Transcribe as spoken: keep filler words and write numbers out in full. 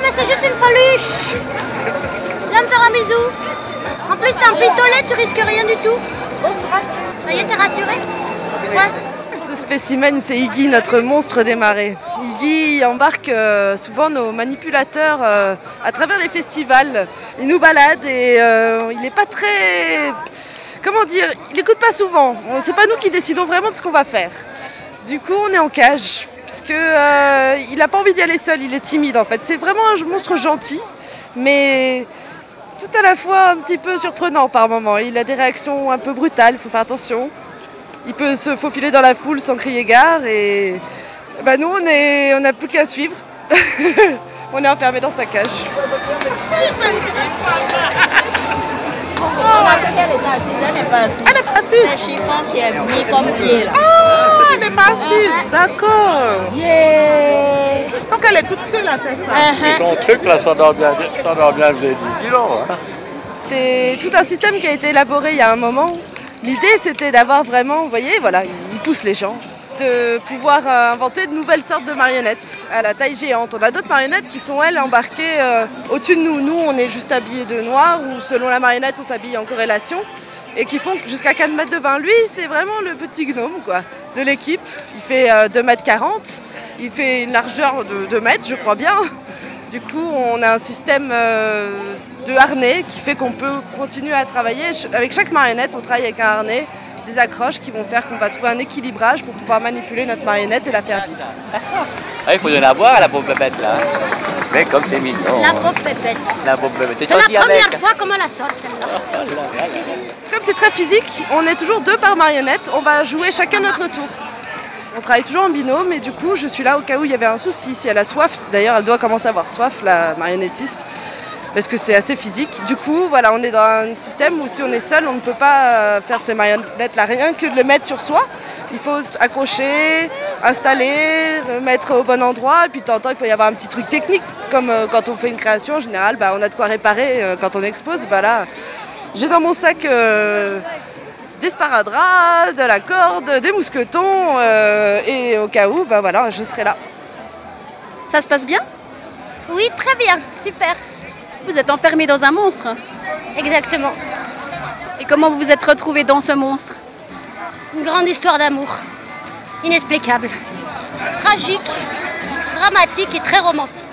mais c'est juste une peluche. Viens me faire un bisou. En plus, t'as un pistolet, tu risques rien du tout. Ça y est, t'es rassuré? Ouais. Ce spécimen, c'est Iggy, notre monstre des marais. Iggy embarque euh, souvent nos manipulateurs euh, à travers les festivals. Il nous balade et euh, il n'est pas très... Comment dire? Il n'écoute pas souvent. C'est pas nous qui décidons vraiment de ce qu'on va faire. Du coup, on est en cage, parce qu'il euh, n'a pas envie d'y aller seul, il est timide en fait. C'est vraiment un monstre gentil, mais tout à la fois un petit peu surprenant par moments. Il a des réactions un peu brutales, il faut faire attention. Il peut se faufiler dans la foule sans crier gare et bah, nous on est, on n'a plus qu'à suivre. On est enfermés dans sa cage. Elle n'est pas assise, elle n'est pas assise. Elle n'est pas assise. C'est un chiffon qui est mis comme pied là. Ah, elle n'est pas assise, d'accord. Yeah. Donc elle est toute seule à faire ça. Uh-huh. Son truc là, ça doit bien, ça doit bien peser dix kilos. Hein. C'est tout un système qui a été élaboré il y a un moment. L'idée c'était d'avoir vraiment, vous voyez, voilà, il pousse les gens, de pouvoir euh, inventer de nouvelles sortes de marionnettes à la taille géante. On a d'autres marionnettes qui sont elles embarquées euh, au-dessus de nous. Nous on est juste habillés de noir ou selon la marionnette on s'habille en corrélation et qui font jusqu'à quatre mètres de vingt. Lui c'est vraiment le petit gnome quoi, de l'équipe. Il fait euh, deux mètres quarante, il fait une largeur de deux mètres je crois bien. Du coup on a un système euh, de harnais qui fait qu'on peut continuer à travailler. Avec chaque marionnette on travaille avec un harnais, des accroches qui vont faire qu'on va trouver un équilibrage pour pouvoir manipuler notre marionnette et la faire vivre. Ah, il faut donner à boire à la pauvre pépette là. Mais comme c'est mignon. La pauvre pépette. La pauvre pépette. C'est la première fois qu'on me la sort celle-là. Comme c'est très physique, on est toujours deux par marionnette, on va jouer chacun notre tour. On travaille toujours en binôme et du coup je suis là au cas où il y avait un souci. Si elle a soif, d'ailleurs elle doit commencer à avoir soif la marionnettiste, parce que c'est assez physique. Du coup voilà, on est dans un système où si on est seul, on ne peut pas faire ces marionnettes là, rien que de les mettre sur soi. Il faut accrocher, installer, mettre au bon endroit et puis de temps en temps il peut y avoir un petit truc technique comme euh, quand on fait une création en général, bah, on a de quoi réparer euh, quand on expose. Bah, là, j'ai dans mon sac euh, des sparadraps, de la corde, des mousquetons euh, et au cas où, bah, voilà, je serai là. Ça se passe bien? Oui, très bien, super. Vous êtes enfermé dans un monstre. Exactement. Et comment vous vous êtes retrouvé dans ce monstre? Une grande histoire d'amour, inexplicable, tragique, dramatique et très romantique.